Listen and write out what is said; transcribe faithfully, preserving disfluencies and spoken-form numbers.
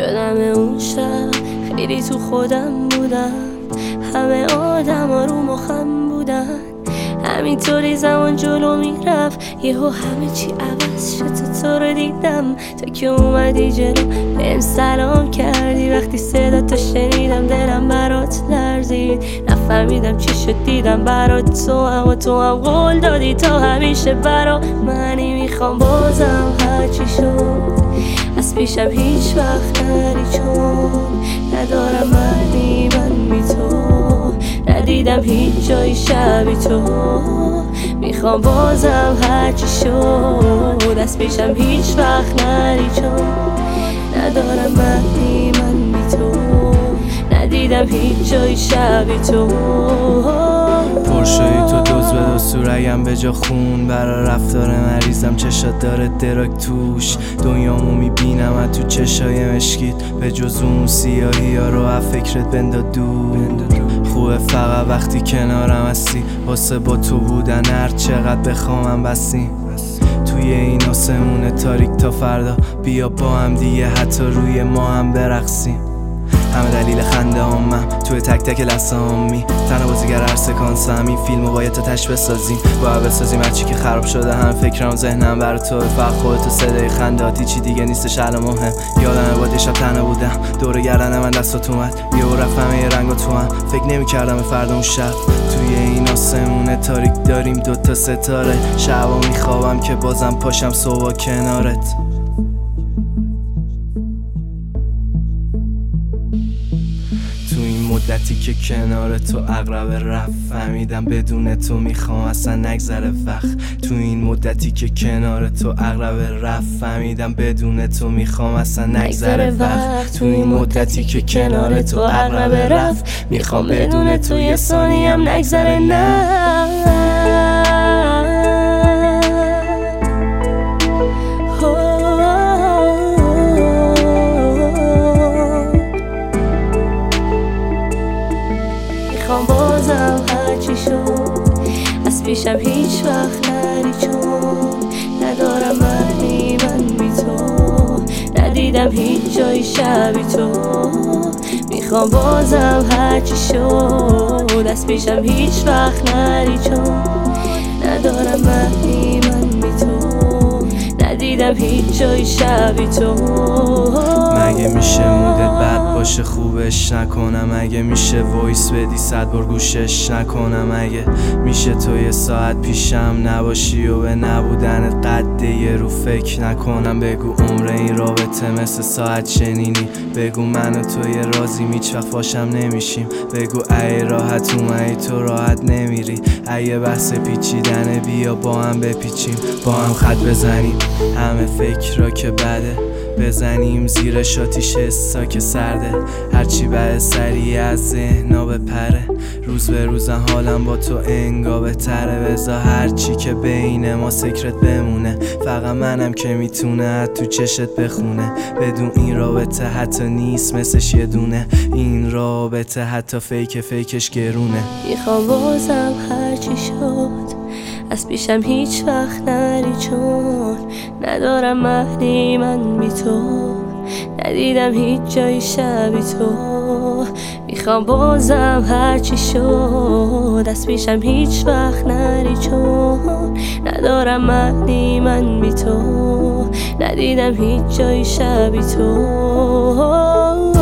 یادم اون شب خیلی تو خودم بودم، همه آدم ها رو مخم بودن، همینطوری زمان جلو میرفت یهو همه چی عوض شد. تو رو دیدم تا که اومدی جلو بهم سلام کردی، وقتی صدا تو شنیدم دلم برات لرزید، نفهمیدم چی شد دیدم برات تو هم و تو هم قول دادی تا همیشه برا منی. میخوام بازم هرچی شد از پیشم هیچ وقت نری، چون ندارم معنی من بی تو، ندیدم هیچ جای شبی تو. میخوام بازم هرچی شد از پیشم هیچ وقت نری، چون ندارم معنی من بی تو، ندیدم هیچ جای شبی تو. پرشوی تو دوز به دو سوریم به جا خون، برا رفتار مریضم چشات داره دراک توش، دنیامو میبینم از تو چشای مشکیت، به جز اون سیاهی ها رو از فکرت بندا دور. خوبه فقط وقتی کنارم هستی، واسه با تو بودن هر چقدر بخوامم بسیم، توی این آسمون تاریک تا فردا بیا با هم دیگه حتی روی ما هم برقصیم. همه دلیل خنده هم من توی تک تک لحظه هم می تنها بازیگر هر سکانس هم این فیلمو باید تا تش بسازیم، باید بسازیم هرچی که خراب شده، هم فکرم ذهنم برای تو فقط خودتو صدای خنداتی چی دیگه نیستش الان مهم. یادمه با دیشب تنها بودم دور گردن من دستات اومد یهو رفت همه رنگا تو هم، فکر نمی‌کردم به فردا اون شب توی این آسمون تاریک داریم دوتا ستاره، شبا میخوابم که بازم پاشم صبح کنارت. تو این مدتی که کنار تو اقرب رفت فهمیدم بدون تو میخوام اصلا نگذره وقت، تو این مدتی که کنار تو اقرب رفت فهمیدم بدون تو میخوام اصلا نگذره وقت، تو این مدتی که کنار تو اقرب رفت میخوام بدون تو یه ثانیه هم نگذره. نه میخوام بازم هرچی شد از پیشم هیچ وقت نری، چون ندارم معنی من بی تو، ندیدم هیچ جای شبی تو. میخوام بازم هرچی شد از پیشم هیچ وقت نری، چون ندارم معنی من بی تو، ندیدم هیچ جای شبی تو. مگه میشه مودت بد باشه خوبش نکنم، اگه میشه وایس بدی صد بار گوشش نکنم، اگه میشه تو یه ساعت پیشم نباشی و به نبودنت قد یه رو فکر نکنم، بگو عمر این رابطه مثل ساعت شنینی، بگو من و تو یه رازی هیچ وقت باشم نمیشیم، بگو ای راحت اومدی تو راحت نمیری، اگه بحث پیچیدنه بیا با هم بپیچیم، با هم خط بزنیم همه فکر را که بده، بزنیم زیر شاتیش حسا که سرده، هرچی بعد سریع از ذهنا بپره، روز به روزم حالم با تو انگا بهتره، بذار هرچی که بین ما سکرت بمونه، فقط منم که میتونه تو چشت بخونه، بدون این رابطه حتی نیست مثلش یه دونه، این رابطه حتی فیک فیکش گرونه. میخوام بازم هرچی شد از پیشم هیچ وقت نری، چون ندارم معنی من بی تو، ندیدم هیچ جای شبی تو. میخوام بازم هرچی شد از پیشم هیچ وقت نری، چون ندارم معنی من بی تو، ندیدم هیچ جای شبی تو.